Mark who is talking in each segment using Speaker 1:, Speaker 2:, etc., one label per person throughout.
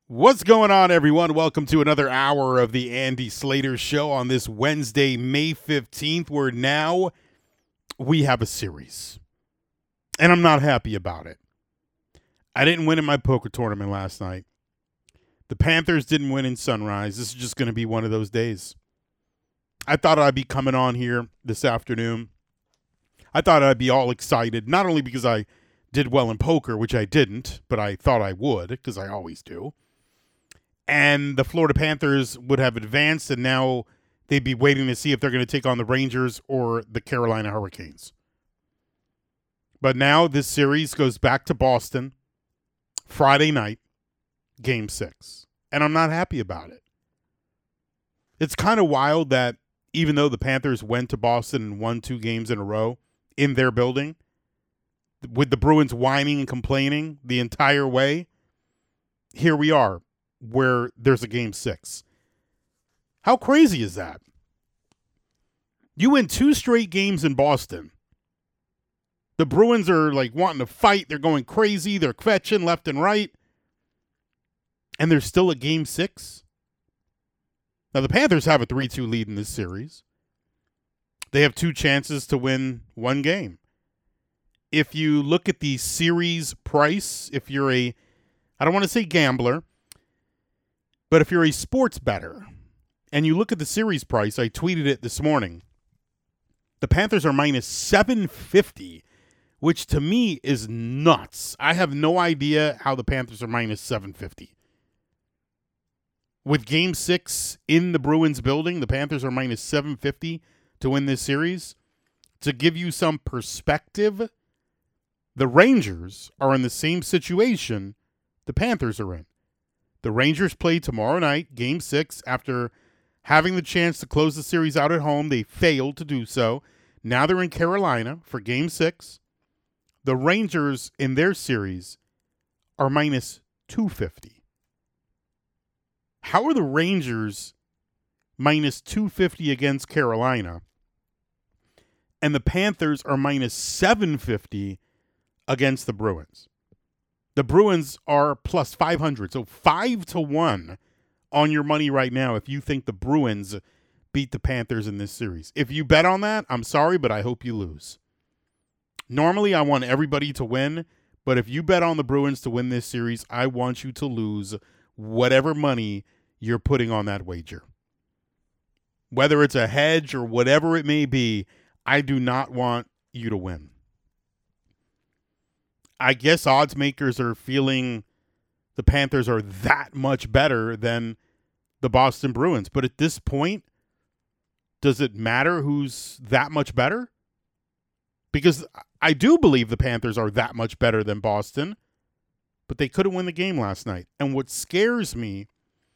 Speaker 1: What's going on, everyone? Welcome to another hour of the Andy Slater Show on this Wednesday, May 15th, where now we have a series. And I'm not happy about it. I didn't win in my poker tournament last night. The Panthers didn't win in Sunrise. This is just going to be one of those days. I thought I'd be coming on here this afternoon. I thought I'd be all excited, not only because I did well in poker, which I didn't, but I thought I would, because I always do. And the Florida Panthers would have advanced, and now they'd be waiting to see if they're going to take on the Rangers or the Carolina Hurricanes. But now this series goes back to Boston, Friday night, Game 6. And I'm not happy about it. It's kind of wild that even though the Panthers went to Boston and won 2 games in a row in their building, with the Bruins whining and complaining the entire way, here we are, where there's a Game 6. How crazy is that? You win 2 straight games in Boston. The Bruins are like wanting to fight. They're going crazy. They're kvetching left and right. And there's still a Game 6. Now, the Panthers have a 3-2 lead in this series. They have 2 chances to win 1 game. If you look at the series price, if you're I don't want to say gambler, but if you're a sports bettor and you look at the series price, I tweeted it this morning. The Panthers are minus 750, which to me is nuts. I have no idea how the Panthers are minus 750. With Game 6 in the Bruins building, the Panthers are minus 750 to win this series. To give you some perspective, the Rangers are in the same situation the Panthers are in. The Rangers play tomorrow night, Game 6, after having the chance to close the series out at home. They failed to do so. Now they're in Carolina for Game 6. The Rangers in their series are minus 250. How are the Rangers minus 250 against Carolina and the Panthers are minus 750 against the Bruins? The Bruins are plus 500, so 5-1 on your money right now if you think the Bruins beat the Panthers in this series. If you bet on that, I'm sorry, but I hope you lose. Normally, I want everybody to win, but if you bet on the Bruins to win this series, I want you to lose whatever money you're putting on that wager. Whether it's a hedge or whatever it may be, I do not want you to win. I guess odds makers are feeling the Panthers are that much better than the Boston Bruins. But at this point, does it matter who's that much better? Because I do believe the Panthers are that much better than Boston, but they couldn't win the game last night. And what scares me,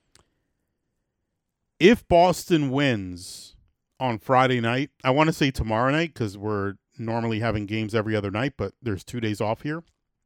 Speaker 1: if Boston wins on Friday night, I want to say tomorrow night because we're normally having games every other night, but there's 2 days off here.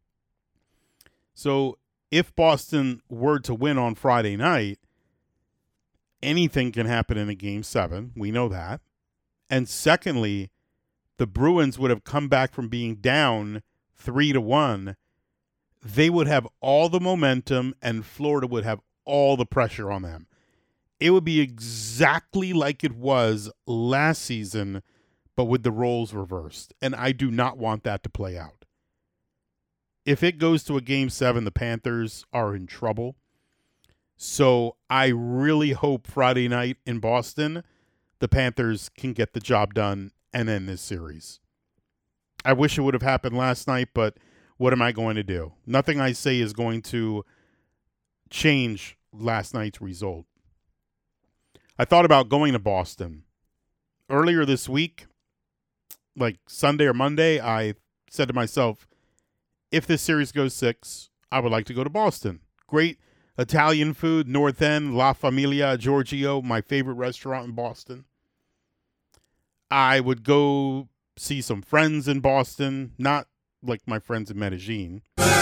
Speaker 1: So if Boston were to win on Friday night, anything can happen in a Game 7. We know that. And secondly, the Bruins would have come back from being down 3-1. They would have all the momentum and Florida would have all the pressure on them. It would be exactly like it was last season, but with the roles reversed. And I do not want that to play out. If it goes to a Game 7, the Panthers are in trouble. So I really hope Friday night in Boston, the Panthers can get the job done and end this series. I wish it would have happened last night, but what am I going to do? Nothing I say is going to change last night's result. I thought about going to Boston. Earlier this week, like Sunday or Monday, I said to myself, if this series goes 6, I would like to go to Boston. Great Italian food, North End, La Familia Giorgio, my favorite restaurant in Boston. I would go see some friends in Boston, not like my friends in Medellin.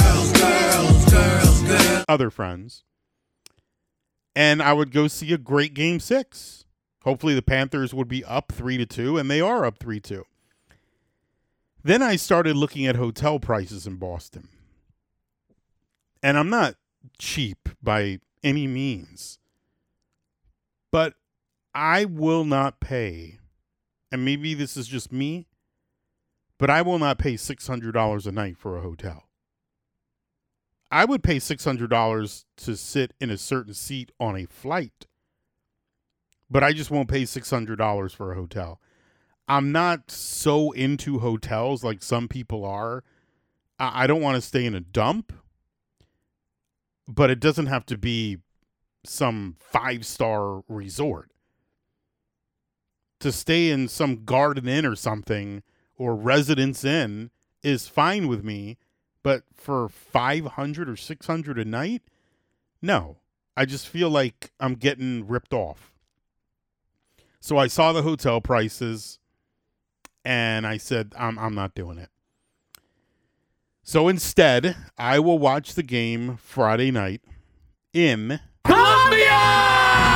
Speaker 1: Girls. Other friends. And I would go see a great Game 6. Hopefully the Panthers would be up 3-2, and they are up 3-2. Then I started looking at hotel prices in Boston. And I'm not cheap by any means. But I will not pay, and maybe this is just me, but I will not pay $600 a night for a hotel. I would pay $600 to sit in a certain seat on a flight, but I just won't pay $600 for a hotel. I'm not so into hotels like some people are. I don't want to stay in a dump, but it doesn't have to be some 5-star resort. To stay in some Garden Inn or something, or Residence Inn, is fine with me, but for $500 or $600 a night, no. I just feel like I'm getting ripped off. So I saw the hotel prices, and I said, I'm not doing it. So instead, I will watch the game Friday night in Columbia!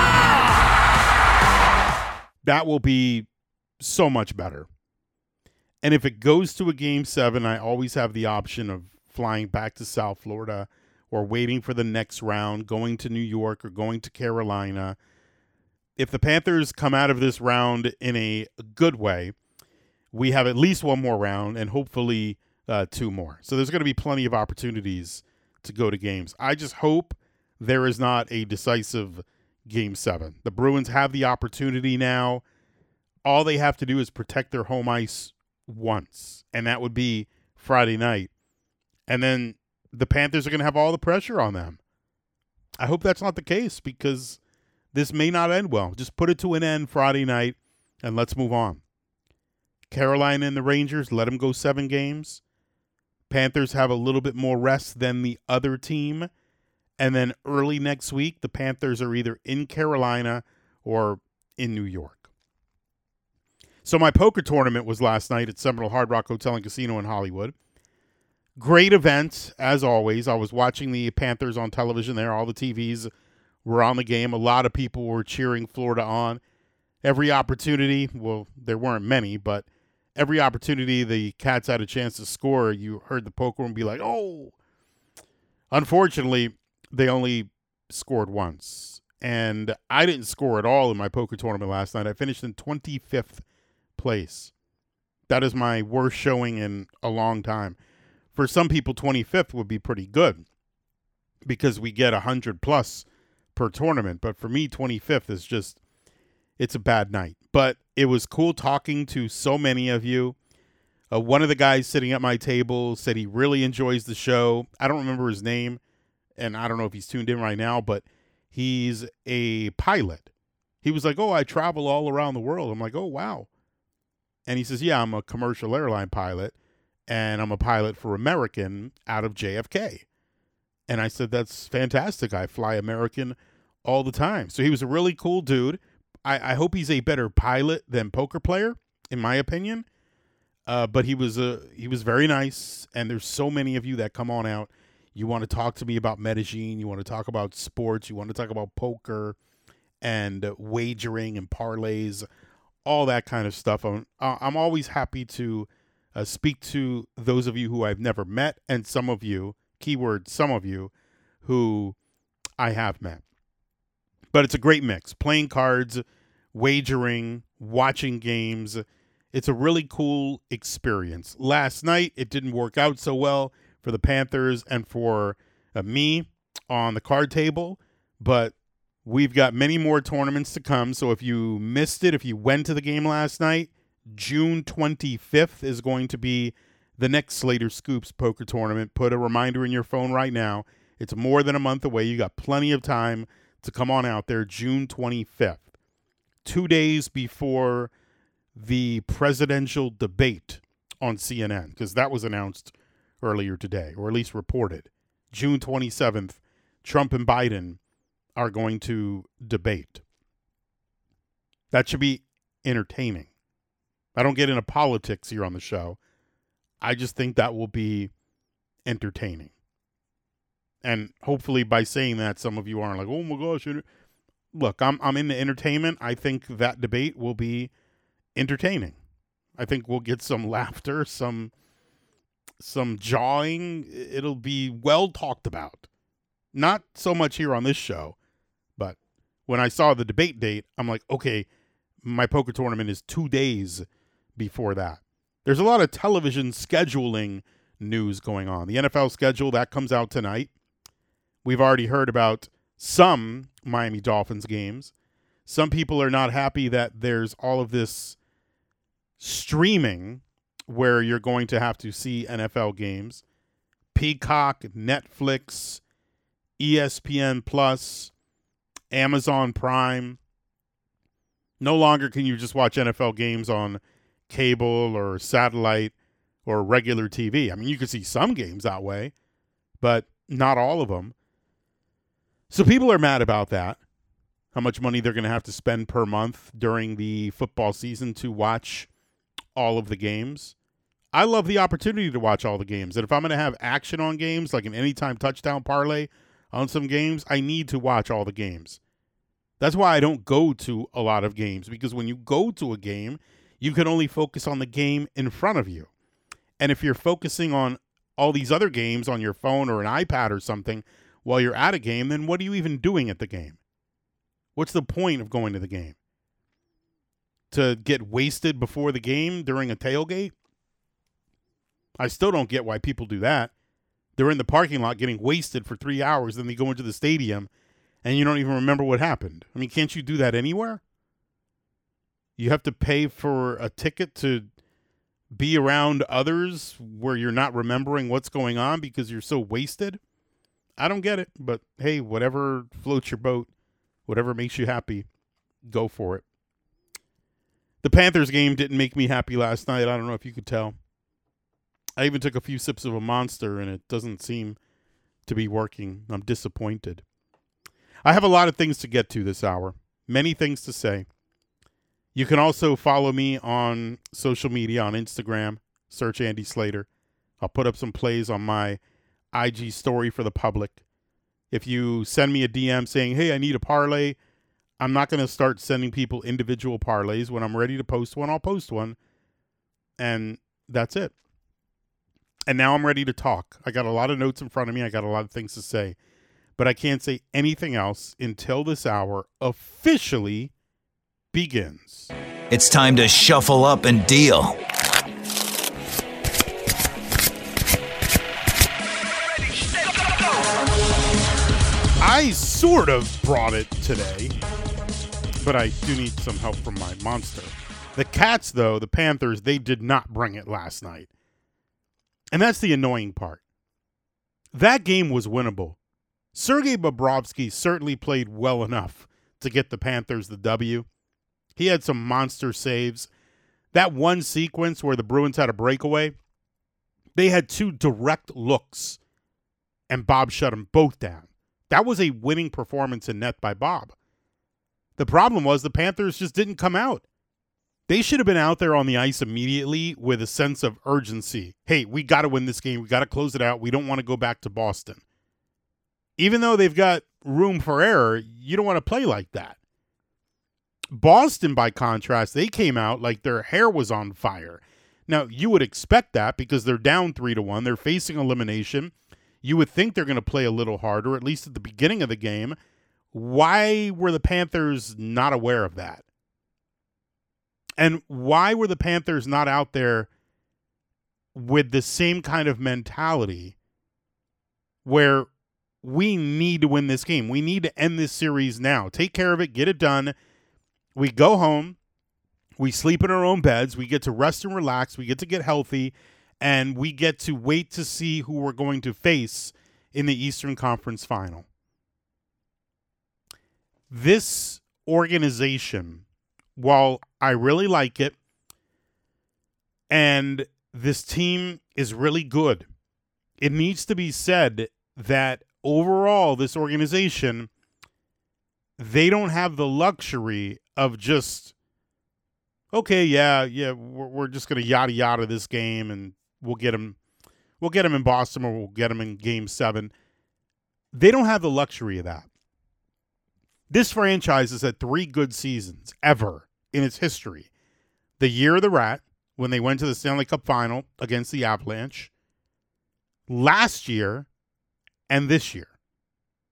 Speaker 1: That will be so much better. And if it goes to a Game 7, I always have the option of flying back to South Florida or waiting for the next round, going to New York or going to Carolina. If the Panthers come out of this round in a good way, we have at least one more round and hopefully 2 more. So there's going to be plenty of opportunities to go to games. I just hope there is not a decisive Game 7. The Bruins have the opportunity now. All they have to do is protect their home ice once, and that would be Friday night. And then the Panthers are going to have all the pressure on them. I hope that's not the case, because this may not end well. Just put it to an end Friday night, and let's move on. Carolina and the Rangers, let them go 7 games. Panthers have a little bit more rest than the other team. And then early next week, the Panthers are either in Carolina or in New York. So my poker tournament was last night at Seminole Hard Rock Hotel and Casino in Hollywood. Great event, as always. I was watching the Panthers on television there. All the TVs were on the game. A lot of people were cheering Florida on. Every opportunity, well, there weren't many, but every opportunity the Cats had a chance to score, you heard the poker room be like, oh. Unfortunately, they only scored once. And I didn't score at all in my poker tournament last night. I finished in 25th place. That is my worst showing in a long time. For some people, 25th would be pretty good because we get 100 plus per tournament. But for me, 25th is just, it's a bad night. But it was cool talking to so many of you. One of the guys sitting at my table said he really enjoys the show. I don't remember his name, and I don't know if he's tuned in right now, but he's a pilot. He was like, oh, I travel all around the world. I'm like, oh, wow. And he says, yeah, I'm a commercial airline pilot, and I'm a pilot for American out of JFK. And I said, that's fantastic. I fly American all the time. So he was a really cool dude. I hope he's a better pilot than poker player, in my opinion. But he was very nice, and there's so many of you that come on out. You want to talk to me about Medellin. You want to talk about sports. You want to talk about poker and wagering and parlays, all that kind of stuff. I'm always happy to speak to those of you who I've never met, and some of you, keyword some of you, who I have met. But it's a great mix. Playing cards, wagering, watching games. It's a really cool experience. Last night, it didn't work out so well for the Panthers and for me on the card table, but we've got many more tournaments to come. So if you missed it, if you went to the game last night, June 25th is going to be the next Slater Scoops poker tournament. Put a reminder in your phone right now. It's more than a month away. You got plenty of time to come on out there, June 25th, 2 days before the presidential debate on CNN, because that was announced earlier today, or at least reported. June 27th, Trump and Biden are going to debate. That should be entertaining. I don't get into politics here on the show. I just think that will be entertaining. And hopefully by saying that, some of you aren't like, oh my gosh. Look, I'm into entertainment. I think that debate will be entertaining. I think we'll get some laughter, some jawing. It'll be well talked about. Not so much here on this show, but when I saw the debate date, I'm like, okay, my poker tournament is 2 days before that. There's a lot of television scheduling news going on. The NFL schedule, that comes out tonight. We've already heard about some Miami Dolphins games. Some people are not happy that there's all of this streaming where you're going to have to see NFL games. Peacock, Netflix, ESPN Plus, Amazon Prime. No longer can you just watch NFL games on cable or satellite or regular TV. I mean, you can see some games that way, but not all of them. So people are mad about that, how much money they're going to have to spend per month during the football season to watch all of the games. I love the opportunity to watch all the games. And if I'm going to have action on games, like an anytime touchdown parlay on some games, I need to watch all the games. That's why I don't go to a lot of games, because when you go to a game, you can only focus on the game in front of you. And if you're focusing on all these other games on your phone or an iPad or something while you're at a game, then what are you even doing at the game? What's the point of going to the game? To get wasted before the game during a tailgate? I still don't get why people do that. They're in the parking lot getting wasted for 3 hours, then they go into the stadium and you don't even remember what happened. I mean, can't you do that anywhere? You have to pay for a ticket to be around others where you're not remembering what's going on because you're so wasted? I don't get it, but hey, whatever floats your boat, whatever makes you happy, go for it. The Panthers game didn't make me happy last night. I don't know if you could tell. I even took a few sips of a Monster, and it doesn't seem to be working. I'm disappointed. I have a lot of things to get to this hour. Many things to say. You can also follow me on social media, on Instagram. Search Andy Slater. I'll put up some plays on my IG story for the public. If you send me a DM saying, hey, I need a parlay, I'm not going to start sending people individual parlays. When I'm ready to post one, I'll post one. And that's it. And now I'm ready to talk. I got a lot of notes in front of me. I got a lot of things to say. But I can't say anything else until this hour officially begins.
Speaker 2: It's time to shuffle up and deal.
Speaker 1: I sort of brought it today, but I do need some help from my Monster. The Cats, though, the Panthers, they did not bring it last night. And that's the annoying part. That game was winnable. Sergei Bobrovsky certainly played well enough to get the Panthers the W. He had some monster saves. That one sequence where the Bruins had a breakaway, they had two direct looks, and Bob shut them both down. That was a winning performance in net by Bob. The problem was the Panthers just didn't come out. They should have been out there on the ice immediately with a sense of urgency. Hey, we got to win this game. We got to close it out. We don't want to go back to Boston. Even though they've got room for error, you don't want to play like that. Boston, by contrast, they came out like their hair was on fire. Now, you would expect that because they're down 3-1. They're facing elimination. You would think they're going to play a little harder, at least at the beginning of the game. Why were the Panthers not aware of that? And why were the Panthers not out there with the same kind of mentality where we need to win this game? We need to end this series now. Take care of it. Get it done. We go home. We sleep in our own beds. We get to rest and relax. We get to get healthy. And we get to wait to see who we're going to face in the Eastern Conference Final. This organization, while I really like it, and this team is really good, it needs to be said that overall, this organization, they don't have the luxury of just, okay, we're just going to yada yada this game and we'll get them in Boston or we'll get them in Game 7. They don't have the luxury of that. This franchise has had 3 good seasons ever in its history. The year of the Rat, when they went to the Stanley Cup Final against the Avalanche. Last year and this year.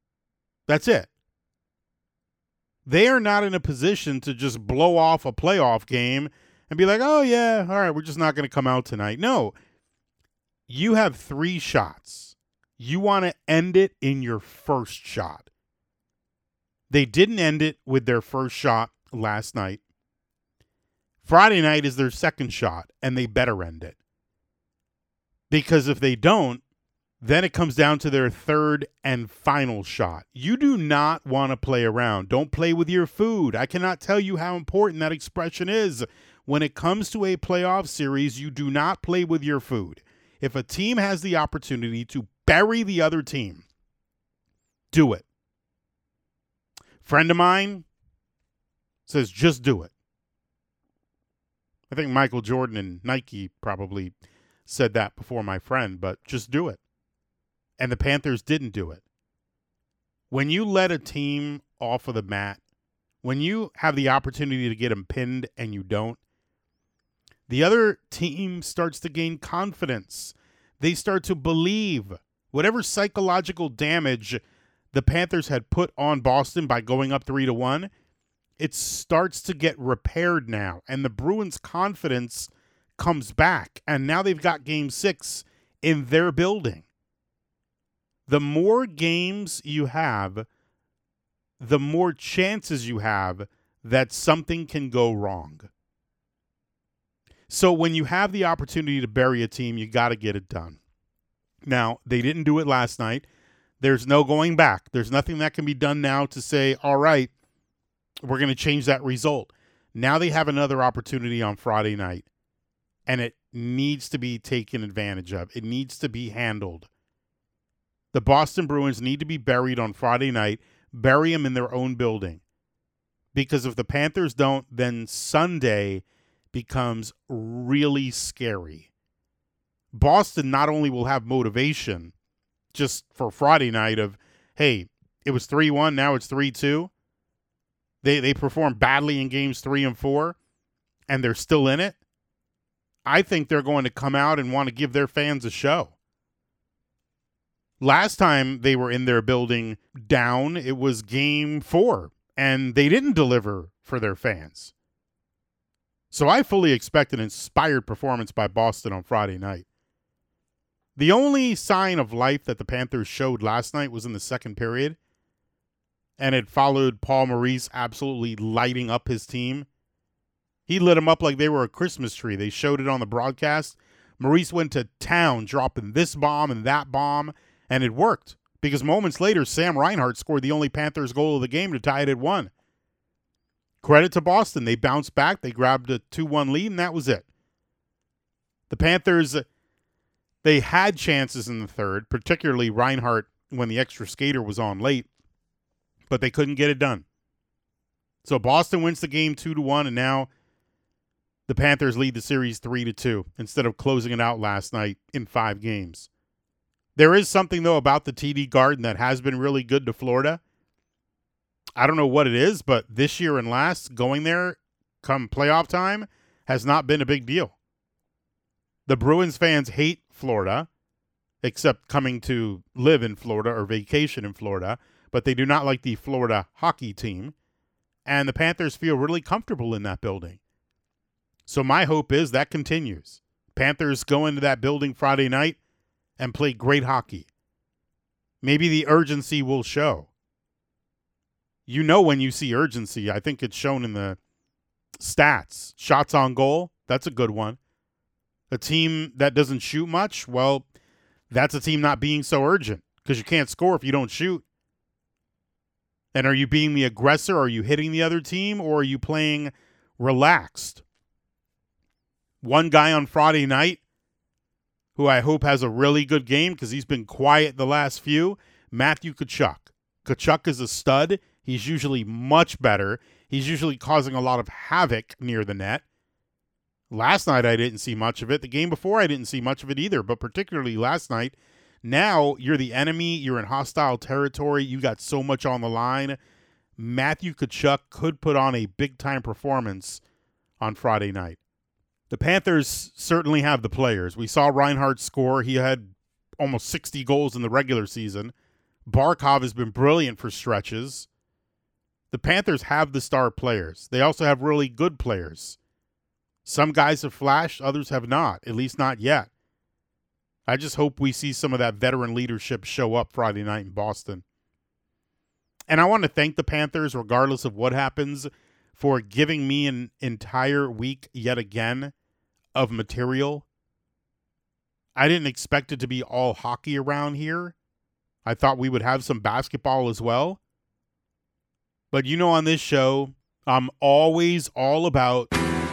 Speaker 1: That's it. They are not in a position to just blow off a playoff game and be like, oh, yeah, all right, we're just not going to come out tonight. No, you have 3 shots. You want to end it in your first shot. They didn't end it with their first shot last night. Friday night is their second shot, and they better end it. Because if they don't, then it comes down to their third and final shot. You do not want to play around. Don't play with your food. I cannot tell you how important that expression is. When it comes to a playoff series, you do not play with your food. If a team has the opportunity to bury the other team, do it. Friend of mine says just do it. I think Michael Jordan and Nike probably said that before my friend, but just do it. And the Panthers didn't do it. When you let a team off of the mat, when you have the opportunity to get them pinned and you don't, the other team starts to gain confidence. They start to believe. Whatever psychological damage the Panthers had put on Boston by going up 3-1, it starts to get repaired now. And the Bruins' confidence comes back. And now they've got Game 6 in their building. The more games you have, the more chances you have that something can go wrong. So when you have the opportunity to bury a team, you got to get it done. Now, they didn't do it last night. There's no going back. There's nothing that can be done now to say, all right, we're going to change that result. Now they have another opportunity on Friday night, and it needs to be taken advantage of. It needs to be handled. The Boston Bruins need to be buried on Friday night. Bury them in their own building. Because if the Panthers don't, then Sunday becomes really scary. Boston not only will have motivation just for Friday night of, hey, it was 3-1, now it's 3-2. They performed badly in games 3 and 4, and they're still in it. I think they're going to come out and want to give their fans a show. Last time they were in their building down, it was Game 4, and they didn't deliver for their fans. So I fully expect an inspired performance by Boston on Friday night. The only sign of life that the Panthers showed last night was in the second period, and it followed Paul Maurice absolutely lighting up his team. He lit them up like they were a Christmas tree. They showed it on the broadcast. Maurice went to town dropping this bomb and that bomb, and it worked because moments later, Sam Reinhart scored the only Panthers goal of the game to tie it at 1. Credit to Boston. They bounced back. They grabbed a 2-1 lead, and that was it. The Panthers, they had chances in the third, particularly Reinhart when the extra skater was on late, but they couldn't get it done. So Boston wins the game 2-1, and now the Panthers lead the series 3-2 instead of closing it out last night in 5 games. There is something, though, about the TD Garden that has been really good to Florida. I don't know what it is, but this year and last, going there come playoff time has not been a big deal. The Bruins fans hate Florida, except coming to live in Florida or vacation in Florida, but they do not like the Florida hockey team. And the Panthers feel really comfortable in that building. So my hope is that continues. Panthers go into that building Friday night and play great hockey. Maybe the urgency will show. You know when you see urgency, I think it's shown in the stats. Shots on goal, that's a good one. A team that doesn't shoot much, well, that's a team not being so urgent because you can't score if you don't shoot. And are you being the aggressor? Are you hitting the other team? Or are you playing relaxed? One guy on Friday night who I hope has a really good game because he's been quiet the last few, Matthew Tkachuk. Tkachuk is a stud. He's usually much better. He's usually causing a lot of havoc near the net. Last night I didn't see much of it. The game before I didn't see much of it either, but particularly last night. Now you're the enemy. You're in hostile territory. You got so much on the line. Matthew Tkachuk could put on a big-time performance on Friday night. The Panthers certainly have the players. We saw Reinhart score. He had almost 60 goals in the regular season. Barkov has been brilliant for stretches. The Panthers have the star players. They also have really good players. Some guys have flashed, others have not, at least not yet. I just hope we see some of that veteran leadership show up Friday night in Boston. And I want to thank the Panthers, regardless of what happens, for giving me an entire week yet again of material. I didn't expect it to be all hockey around here. I thought we would have some basketball as well. But you know, on this show, I'm always all about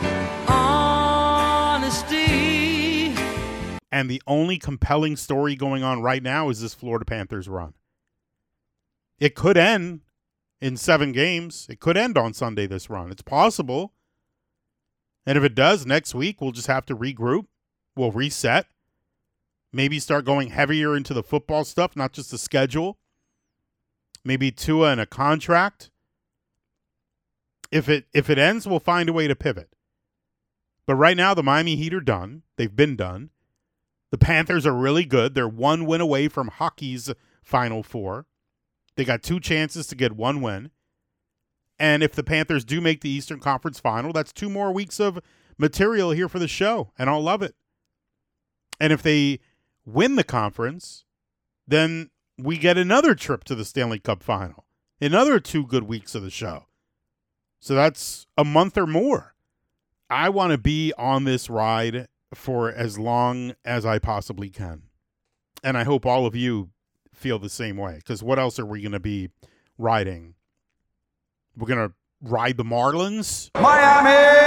Speaker 1: honesty. And the only compelling story going on right now is this Florida Panthers run. It could end in 7 games. It could end on Sunday, this run. It's possible. And if it does, next week, we'll just have to regroup. We'll reset. Maybe start going heavier into the football stuff, not just the schedule. Maybe Tua in a contract. If it ends, we'll find a way to pivot. But right now, the Miami Heat are done. They've been done. The Panthers are really good. They're 1 win away from hockey's Final Four. They got 2 chances to get 1 win. And if the Panthers do make the Eastern Conference Final, that's 2 more weeks of material here for the show, and I'll love it. And if they win the conference, then we get another trip to the Stanley Cup Final. Another 2 good weeks of the show. So that's a month or more. I want to be on this ride for as long as I possibly can. And I hope all of you feel the same way, because what else are we going to be riding? We're going to ride the Marlins?
Speaker 2: Miami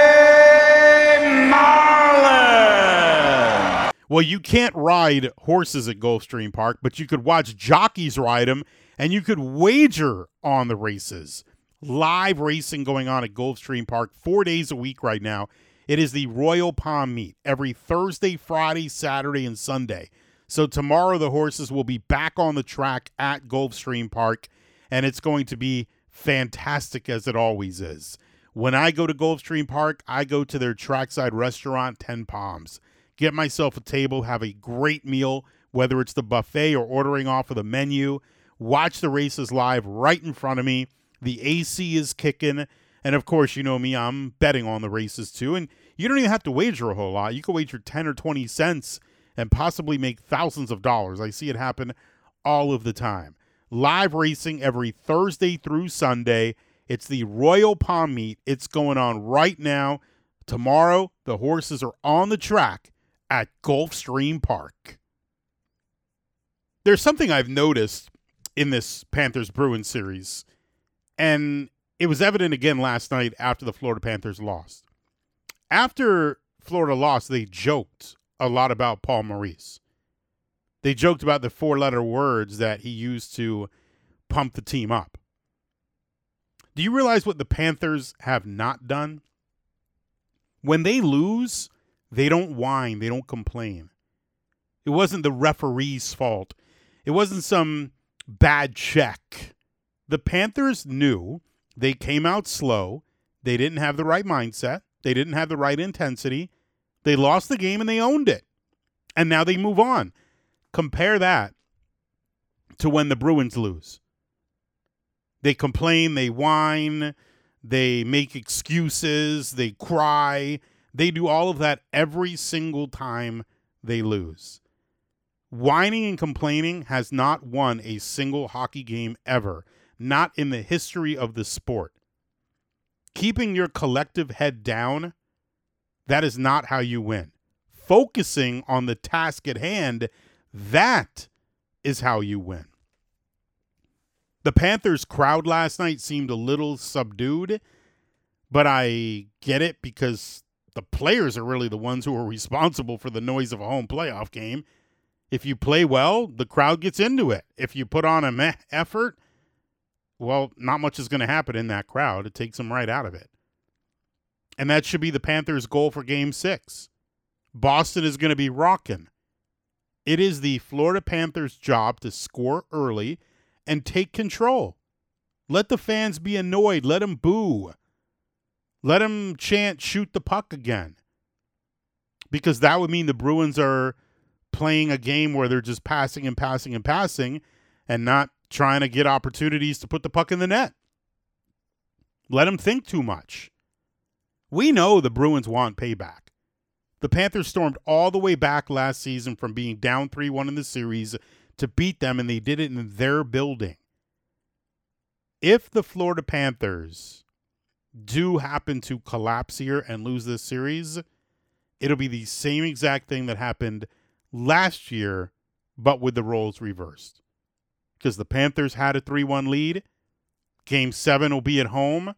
Speaker 2: Marlins!
Speaker 1: Well, you can't ride horses at Gulfstream Park, but you could watch jockeys ride them, and you could wager on the races. Live racing going on at Gulfstream Park 4 days a week right now. It is the Royal Palm Meet every Thursday, Friday, Saturday, and Sunday. So tomorrow the horses will be back on the track at Gulfstream Park, and it's going to be fantastic as it always is. When I go to Gulfstream Park, I go to their trackside restaurant, 10 Palms. Get myself a table, have a great meal, whether it's the buffet or ordering off of the menu. Watch the races live right in front of me. The AC is kicking. And, of course, you know me, I'm betting on the races too. And you don't even have to wager a whole lot. You can wager 10 or 20 cents and possibly make thousands of dollars. I see it happen all of the time. Live racing every Thursday through Sunday. It's the Royal Palm Meet. It's going on right now. Tomorrow, the horses are on the track at Gulfstream Park. There's something I've noticed in this Panthers-Bruins series, and it was evident again last night after the Florida Panthers lost. After Florida lost, they joked a lot about Paul Maurice. They joked about the 4-letter words that he used to pump the team up. Do you realize what the Panthers have not done? When they lose, they don't whine. They don't complain. It wasn't the referee's fault. It wasn't some bad check. The Panthers knew they came out slow. They didn't have the right mindset. They didn't have the right intensity. They lost the game and they owned it. And now they move on. Compare that to when the Bruins lose. They complain, they whine, they make excuses, they cry. They do all of that every single time they lose. Whining and complaining has not won a single hockey game ever, not in the history of the sport. Keeping your collective head down, that is not how you win. Focusing on the task at hand, that is how you win. The Panthers crowd last night seemed a little subdued, but I get it because the players are really the ones who are responsible for the noise of a home playoff game. If you play well, the crowd gets into it. If you put on a meh effort, well, not much is going to happen in that crowd. It takes them right out of it. And that should be the Panthers' goal for Game 6. Boston is going to be rocking. It is the Florida Panthers' job to score early and take control. Let the fans be annoyed. Let them boo. Let them chant, shoot the puck again. Because that would mean the Bruins are playing a game where they're just passing and passing and passing and not trying to get opportunities to put the puck in the net. Let them think too much. We know the Bruins want payback. The Panthers stormed all the way back last season from being down 3-1 in the series to beat them, and they did it in their building. If the Florida Panthers do happen to collapse here and lose this series, it'll be the same exact thing that happened last year, but with the roles reversed. Because the Panthers had a 3-1 lead. Game 7 will be at home.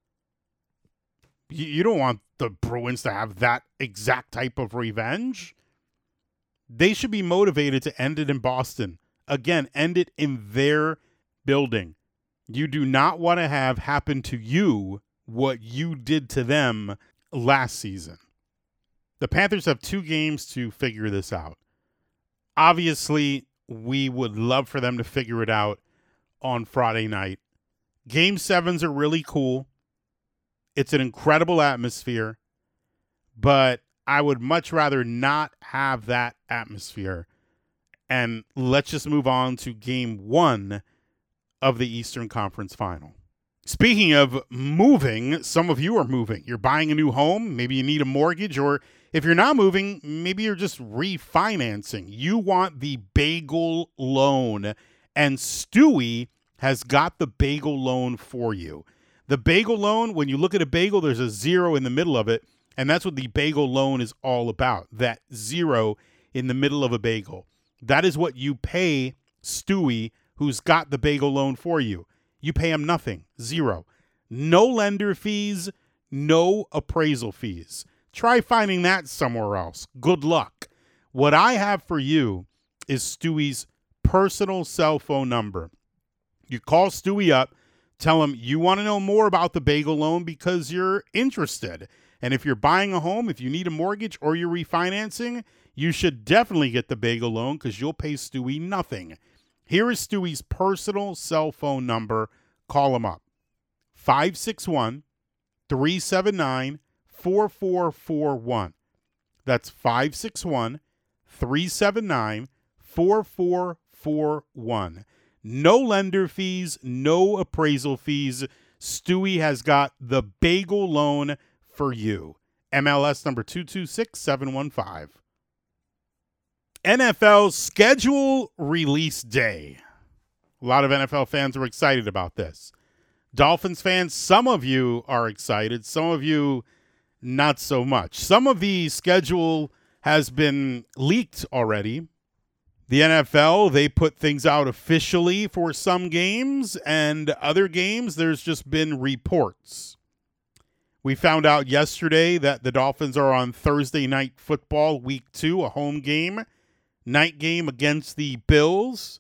Speaker 1: You don't want the Bruins to have that exact type of revenge. They should be motivated to end it in Boston. Again, end it in their building. You do not want to have happen to you what you did to them last season. The Panthers have 2 games to figure this out. Obviously, we would love for them to figure it out on Friday night. Game 7s are really cool. It's an incredible atmosphere, but I would much rather not have that atmosphere. And let's just move on to Game 1 of the Eastern Conference Final. Speaking of moving, some of you are moving. You're buying a new home. Maybe you need a mortgage, or if you're not moving, maybe you're just refinancing. You want the bagel loan, and Stewie has got the bagel loan for you. The bagel loan, when you look at a bagel, there's a 0 in the middle of it, and that's what the bagel loan is all about, that 0 in the middle of a bagel. That is what you pay Stewie, who's got the bagel loan for you. You pay him nothing, 0. No lender fees, no appraisal fees. Try finding that somewhere else. Good luck. What I have for you is Stewie's personal cell phone number. You call Stewie up, tell him you want to know more about the bagel loan because you're interested. And if you're buying a home, if you need a mortgage or you're refinancing, you should definitely get the bagel loan because you'll pay Stewie nothing. Here is Stewie's personal cell phone number. Call him up. 561-379-4441. That's 561-379-4441. No lender fees, no appraisal fees. Stewie has got the bagel loan for you. MLS number 226715. NFL schedule release day. A lot of NFL fans are excited about this. Dolphins fans, some of you are excited. Some of you, not so much. Some of the schedule has been leaked already. The NFL, they put things out officially for some games, and other games, there's just been reports. We found out yesterday that the Dolphins are on Thursday Night Football, Week 2, a home game, night game against the Bills.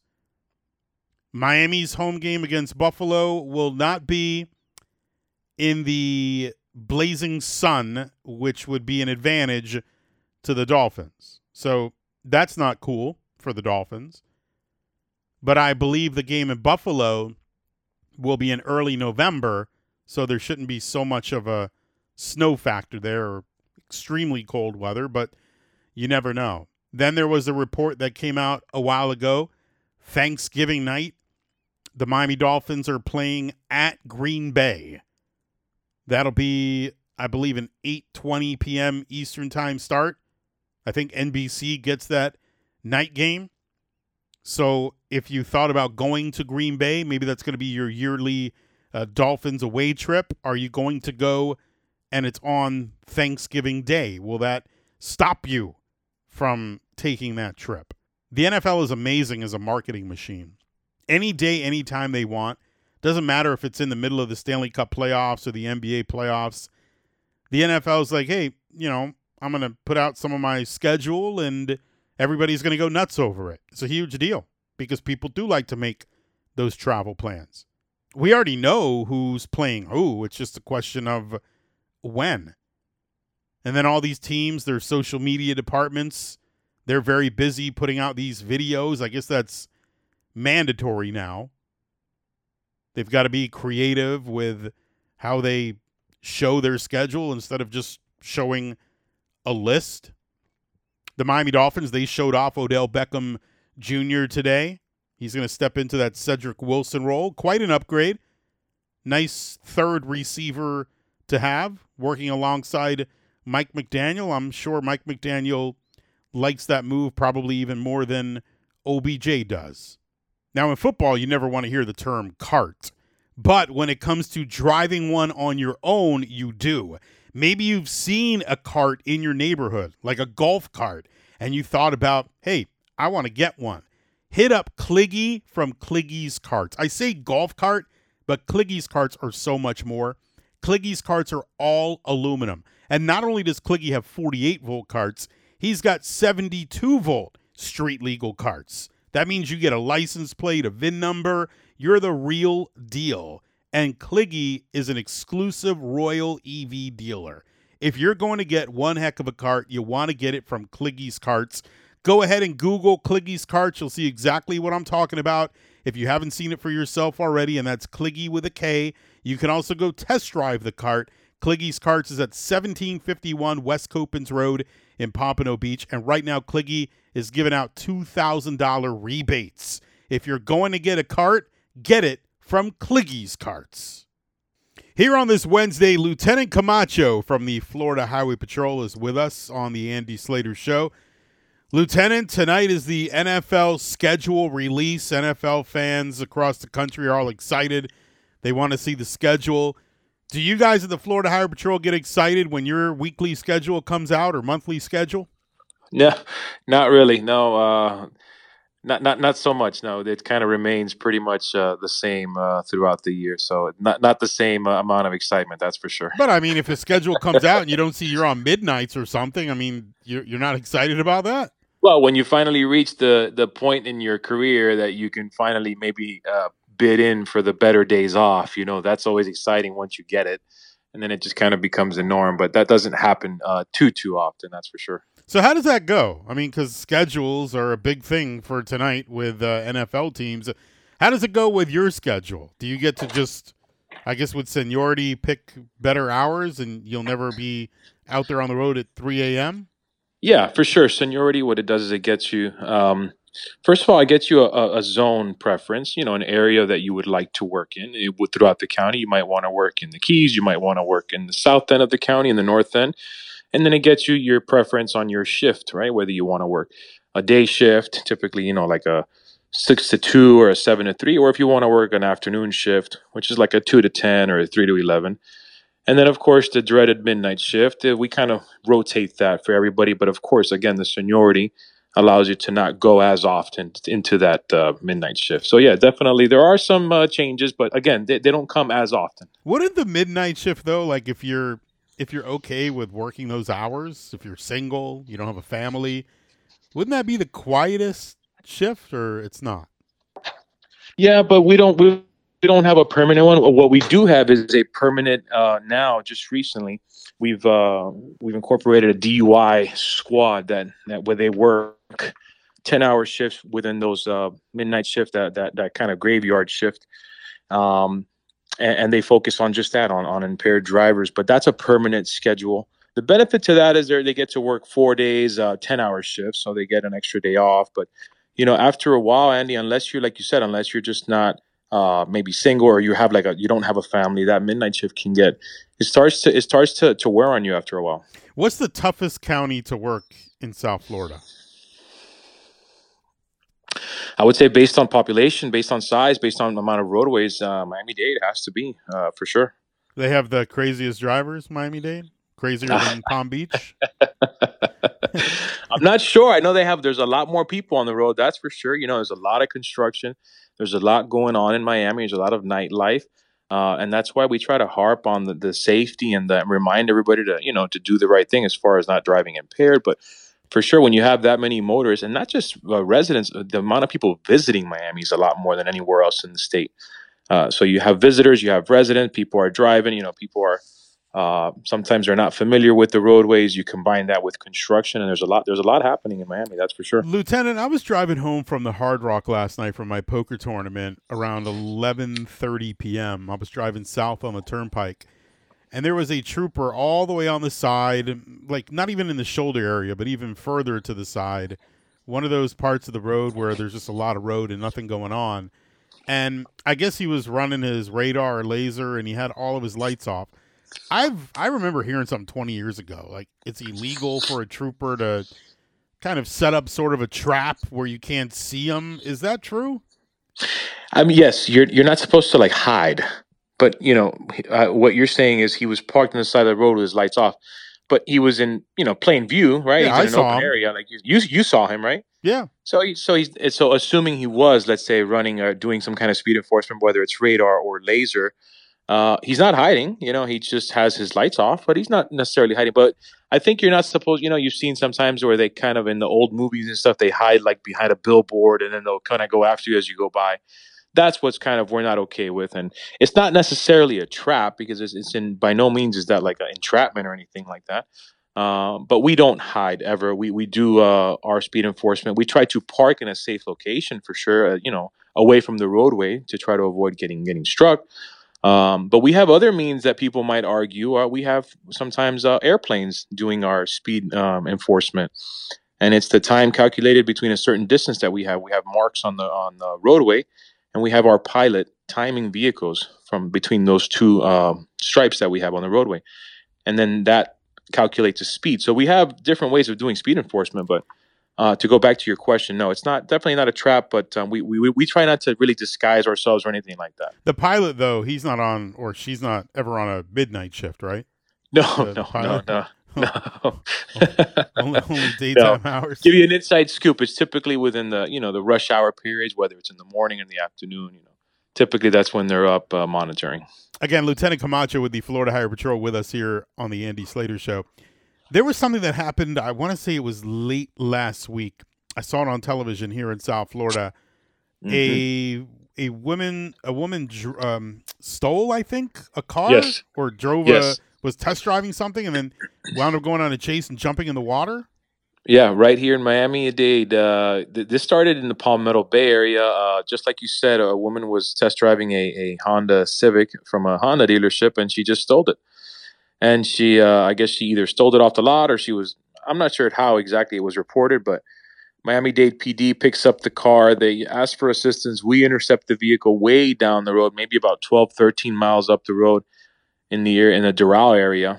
Speaker 1: Miami's home game against Buffalo will not be in the blazing sun, which would be an advantage to the Dolphins. So that's not cool for the Dolphins. But I believe the game in Buffalo will be in early November, so there shouldn't be so much of a snow factor there or extremely cold weather, but you never know. Then there was a report that came out a while ago. Thanksgiving night, the Miami Dolphins are playing at Green Bay. That'll be, I believe, an 8:20 p.m. Eastern time start. I think NBC gets that night game. So if you thought about going to Green Bay, maybe that's going to be your yearly Dolphins away trip. Are you going to go and it's on Thanksgiving Day? Will that stop you from taking that trip? The NFL is amazing as a marketing machine. Any day, anytime they want. Doesn't matter if it's in the middle of the Stanley Cup playoffs or the NBA playoffs. The NFL is like, hey, I'm going to put out some of my schedule and everybody's going to go nuts over it. It's a huge deal because people do like to make those travel plans. We already know who's playing who. It's just a question of when. And then all these teams, their social media departments, they're very busy putting out these videos. I guess that's mandatory now. They've got to be creative with how they show their schedule instead of just showing a list. The Miami Dolphins, they showed off Odell Beckham Jr. today. He's going to step into that Cedric Wilson role. Quite an upgrade. Nice third receiver to have, working alongside Mike McDaniel. I'm sure Mike McDaniel likes that move probably even more than OBJ does. Now, in football, you never want to hear the term cart. But when it comes to driving one on your own, you do. Maybe you've seen a cart in your neighborhood, like a golf cart, and you thought about, hey, I want to get one. Hit up Kliggy from Kliggy's Carts. I say golf cart, but Kliggy's Carts are so much more. Kliggy's Carts are all aluminum. And not only does Kliggy have 48-volt carts, he's got 72-volt street-legal carts. That means you get a license plate, a VIN number. You're the real deal. And Kliggy is an exclusive Royal EV dealer. If you're going to get one heck of a cart, you want to get it from Kliggy's Carts. Go ahead and Google Kliggy's Carts. You'll see exactly what I'm talking about. If you haven't seen it for yourself already, and that's Kliggy with a K, you can also go test drive the cart. Kliggy's Carts is at 1751 West Copans Road in Pompano Beach. And right now, Kliggy is giving out $2,000 rebates. If you're going to get a cart, get it from Kliggy's Carts. Here on this Wednesday, Lieutenant Camacho from the Florida Highway Patrol is with us on the Andy Slater Show. Lieutenant, tonight is the NFL schedule release. NFL fans across the country are all excited. They want to see the schedule. Do you guys at the Florida Highway Patrol get excited when your weekly schedule comes out or monthly schedule?
Speaker 3: No, not really. No, not so much. No, it kind of remains pretty much the same throughout the year. So not the same amount of excitement, that's for sure.
Speaker 1: But I mean, if a schedule comes out and you don't see you're on midnights or something, I mean, you're not excited about that?
Speaker 3: Well, when you finally reach the point in your career that you can finally maybe bid in for the better days off, that's always exciting once you get it. And then it just kind of becomes the norm. But that doesn't happen too often, that's for sure.
Speaker 1: So how does that go? I mean, because schedules are a big thing for tonight with NFL teams. How does it go with your schedule? Do you get to just, I guess with seniority, pick better hours and you'll never be out there on the road at 3 a.m.?
Speaker 3: Yeah, for sure. Seniority, what it does is it gets you, first of all, it gets you a zone preference, an area that you would like to work in. Throughout the county, you might want to work in the Keys, you might want to work in the south end of the county, in the north end. And then it gets you your preference on your shift, right? Whether you want to work a day shift, typically, like a 6 to 2 or a 7 to 3, or if you want to work an afternoon shift, which is like a 2 to 10 or a 3 to 11. And then, of course, the dreaded midnight shift, we kind of rotate that for everybody. But, of course, again, the seniority allows you to not go as often into that midnight shift. So, yeah, definitely there are some changes. But, again, they don't come as often.
Speaker 1: Wouldn't the midnight shift, though, like if you're okay with working those hours, if you're single, you don't have a family, wouldn't that be the quietest shift, or it's not?
Speaker 3: Yeah, but we don't have a permanent one. What we do have is a permanent now. Just recently, we've incorporated a DUI squad that where they work 10-hour shifts within those midnight shift, that kind of graveyard shift, and they focus on just that, on impaired drivers. But that's a permanent schedule. The benefit to that is they get to work 4 days, 10-hour shifts, so they get an extra day off. But after a while, Andy, unless you're, like you said, unless you're just not maybe single, or you have you don't have a family, that midnight shift starts to wear on you after a while.
Speaker 1: What's the toughest county to work in South Florida?
Speaker 3: I would say based on population, based on size, based on the amount of roadways, Miami-Dade has to be for sure.
Speaker 1: They have the craziest drivers, Miami-Dade? Crazier than Palm Beach?
Speaker 3: I'm not sure. I know there's a lot more people on the road, that's for sure. There's a lot of construction. There's a lot going on in Miami. There's a lot of nightlife. And that's why we try to harp on the safety and remind everybody to do the right thing as far as not driving impaired. But for sure, when you have that many motorists, and not just residents, the amount of people visiting Miami is a lot more than anywhere else in the state. So you have visitors, you have residents, people are driving, people are sometimes they're not familiar with the roadways. You combine that with construction, and there's a lot happening in Miami, that's for sure.
Speaker 1: Lieutenant, I was driving home from the Hard Rock last night from my poker tournament around 11:30 p.m. I was driving south on the turnpike, and there was a trooper all the way on the side, like not even in the shoulder area, but even further to the side, one of those parts of the road where there's just a lot of road and nothing going on. And I guess he was running his radar or laser, and he had all of his lights off. I remember hearing something 20 years ago, like it's illegal for a trooper to kind of set up sort of a trap where you can't see him. Is that true?
Speaker 3: I mean, yes, you're not supposed to like hide, but what you're saying is he was parked on the side of the road with his lights off, but he was in plain view, right?
Speaker 1: Yeah,
Speaker 3: He's in an open area, like you saw him, right?
Speaker 1: Yeah.
Speaker 3: So assuming he was, let's say, running or doing some kind of speed enforcement, whether it's radar or laser, he's not hiding. He just has his lights off, but he's not necessarily hiding. But I think you're not supposed. You've seen sometimes where they kind of in the old movies and stuff, they hide like behind a billboard, and then they'll kind of go after you as you go by. That's what's kind of we're not okay with, and it's not necessarily a trap because it's in by no means is that like an entrapment or anything like that. But we don't hide ever. We do our speed enforcement. We try to park in a safe location for sure. Away from the roadway to try to avoid getting struck. But we have other means that people might argue. We have sometimes airplanes doing our speed enforcement, and it's the time calculated between a certain distance that we have. We have marks on the roadway, and we have our pilot timing vehicles from between those two stripes that we have on the roadway, and then that calculates the speed. So we have different ways of doing speed enforcement. But to go back to your question, no, it's definitely not a trap. But we try not to really disguise ourselves or anything like that.
Speaker 1: The pilot, though, he's not on, or she's not ever on a midnight shift, right?
Speaker 3: No.
Speaker 1: only daytime hours.
Speaker 3: Give you an inside scoop. It's typically within the rush hour periods, whether it's in the morning or in the afternoon. Typically that's when they're up monitoring.
Speaker 1: Again, Lieutenant Camacho with the Florida Highway Patrol with us here on the Andy Slater Show. There was something that happened. I want to say it was late last week. I saw it on television here in South Florida. Mm-hmm. A woman stole, I think, a car.
Speaker 3: Yes.
Speaker 1: Or drove was test driving something and then wound up going on a chase and jumping in the water.
Speaker 3: Yeah, right here in Miami-Dade. This started in the Palmetto Bay area. Just like you said, a woman was test driving a Honda Civic from a Honda dealership, and she just stole it. And she, I guess she either stole it off the lot or I'm not sure how exactly it was reported, but Miami-Dade PD picks up the car. They ask for assistance. We intercept the vehicle way down the road, maybe about 12, 13 miles up the road in the Doral area.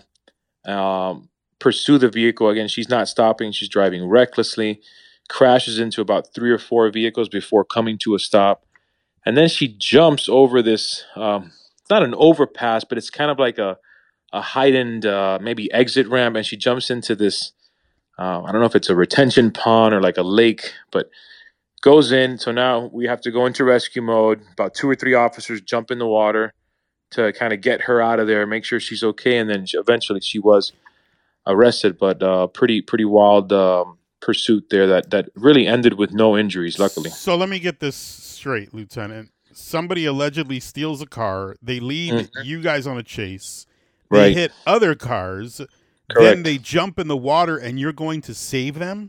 Speaker 3: Pursue the vehicle. Again, she's not stopping. She's driving recklessly, crashes into about 3 or 4 vehicles before coming to a stop. And then she jumps over this, it's not an overpass, but it's kind of like a heightened maybe exit ramp, and she jumps into this, I don't know if it's a retention pond or like a lake, but goes in. So now we have to go into rescue mode. About 2 or 3 officers jump in the water to kind of get her out of there, make sure she's okay, and then eventually she was arrested. But pretty wild pursuit there that really ended with no injuries, luckily.
Speaker 1: So let me get this straight, Lieutenant. Somebody allegedly steals a car. They lead you guys on a chase. They hit other cars.
Speaker 3: Correct.
Speaker 1: Then they jump in the water, and you're going to save them?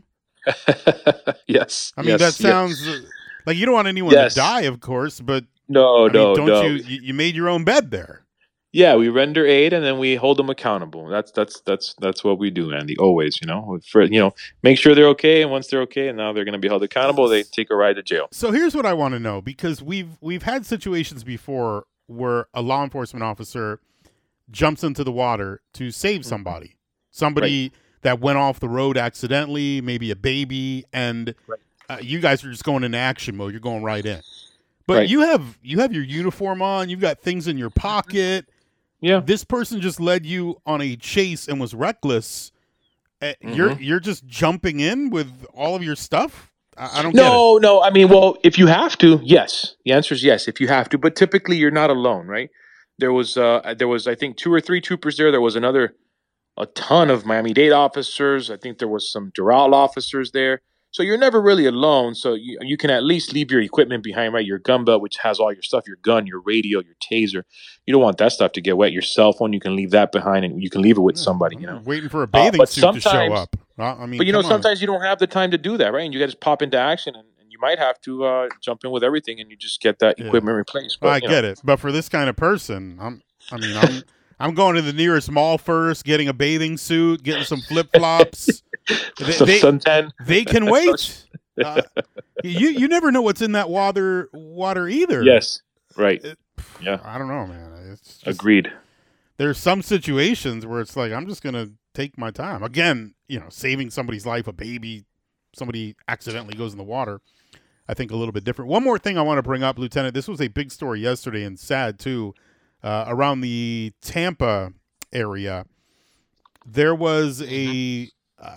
Speaker 3: Yes.
Speaker 1: I mean, that sounds like you don't want anyone to die, of course, but
Speaker 3: no.
Speaker 1: You made your own bed there.
Speaker 3: Yeah, we render aid and then we hold them accountable. That's what we do, Andy. Always, make sure they're okay, and once they're okay, and now they're going to be held accountable, they take a ride to jail.
Speaker 1: So here's what I want to know, because we've had situations before where a law enforcement officer jumps into the water to save somebody that went off the road accidentally, maybe a baby, and you guys are just going into action mode. You're going right in. But you have your uniform on. You've got things in your pocket.
Speaker 3: Yeah.
Speaker 1: This person just led you on a chase and was reckless. You're just jumping in with all of your stuff? I don't get it.
Speaker 3: No. I mean, well, if you have to, yes. The answer is yes, if you have to. But typically, you're not alone, right? There was I think 2 or 3 troopers there. There was a ton of Miami-Dade officers. I think there was some Doral officers there. So you're never really alone. So you can at least leave your equipment behind, right? Your gun belt, which has all your stuff, your gun, your radio, your taser. You don't want that stuff to get wet. Your cell phone, you can leave that behind, and you can leave it with somebody.
Speaker 1: Waiting for a bathing suit to show up.
Speaker 3: Sometimes you don't have the time to do that, right? And you got to pop into action, and you might have to jump in with everything, and you just get that equipment replaced. But,
Speaker 1: I get it. But for this kind of person, I'm going to the nearest mall first, getting a bathing suit, getting some flip flops.
Speaker 3: Suntan.
Speaker 1: They can wait. You never know what's in that water either.
Speaker 3: Yes. Right. Yeah.
Speaker 1: I don't know, man. It's just,
Speaker 3: Agreed.
Speaker 1: There's some situations where it's like, I'm just going to take my time. Again, saving somebody's life, a baby, somebody accidentally goes in the water, I think a little bit different. One more thing I want to bring up, Lieutenant. This was a big story yesterday and sad, too. Around the Tampa area, there was a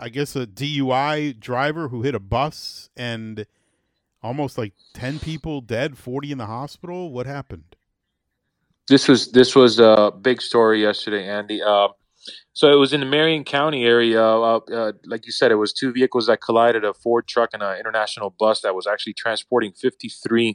Speaker 1: DUI driver who hit a bus and almost like 10 people dead, 40 in the hospital. What happened?
Speaker 3: This was a big story yesterday, Andy. So it was in the Marion County area. Like you said, it was two vehicles that collided, a Ford truck and an international bus that was actually transporting 53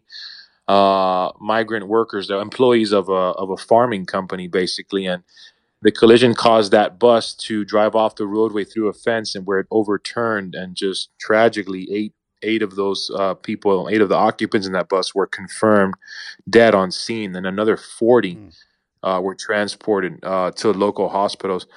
Speaker 3: migrant workers, the employees of a farming company, basically. And the collision caused that bus to drive off the roadway through a fence, and where it overturned, and just tragically eight of those people, 8 of the occupants in that bus were confirmed dead on scene, and another 40 were transported to local hospitals.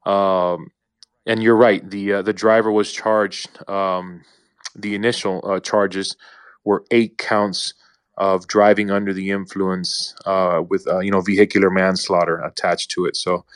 Speaker 3: And you're right, the driver was charged. The initial charges were 8 counts of driving under the influence with vehicular manslaughter attached to it. So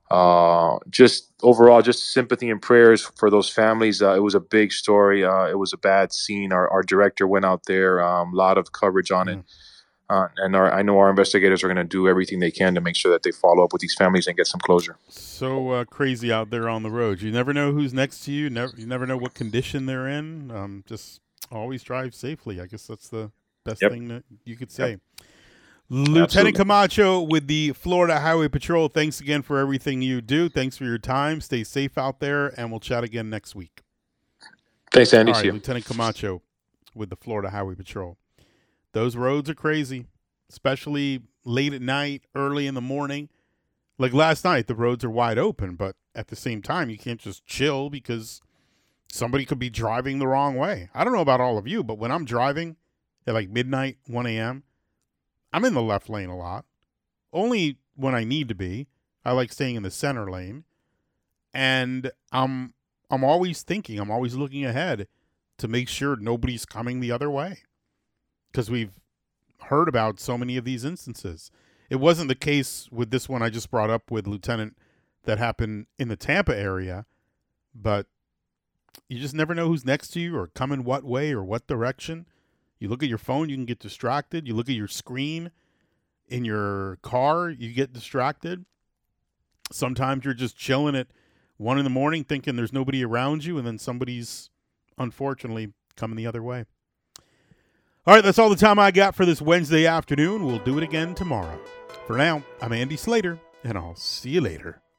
Speaker 3: just overall, just sympathy and prayers for those families. It was a big story. It was a bad scene. Our director went out there, a lot of coverage on it. And I know our investigators are going to do everything they can to make sure that they follow up with these families and get some closure.
Speaker 1: So crazy out there on the road. You never know who's next to you. You never know what condition they're in. Just always drive safely. I guess that's the best thing that you could say. Yep. Lieutenant
Speaker 3: Absolutely.
Speaker 1: Camacho with the Florida Highway Patrol, thanks again for everything you do. Thanks for your time. Stay safe out there, and we'll chat again next week.
Speaker 3: Thanks, Andy.
Speaker 1: All right,
Speaker 3: See you.
Speaker 1: Lieutenant Camacho with the Florida Highway Patrol. Those roads are crazy, especially late at night, early in the morning. Like last night, the roads are wide open, but at the same time, you can't just chill because somebody could be driving the wrong way. I don't know about all of you, but when I'm driving at like midnight, 1 a.m., I'm in the left lane a lot. Only when I need to be. I like staying in the center lane. And I'm always thinking, I'm always looking ahead to make sure nobody's coming the other way. Because we've heard about so many of these instances. It wasn't the case with this one I just brought up with Lieutenant that happened in the Tampa area, but you just never know who's next to you or coming what way or what direction. You look at your phone, you can get distracted. You look at your screen in your car, you get distracted. Sometimes you're just chilling at 1 a.m. thinking there's nobody around you, and then somebody's unfortunately coming the other way. All right, that's all the time I got for this Wednesday afternoon. We'll do it again tomorrow. For now, I'm Andy Slater, and I'll see you later.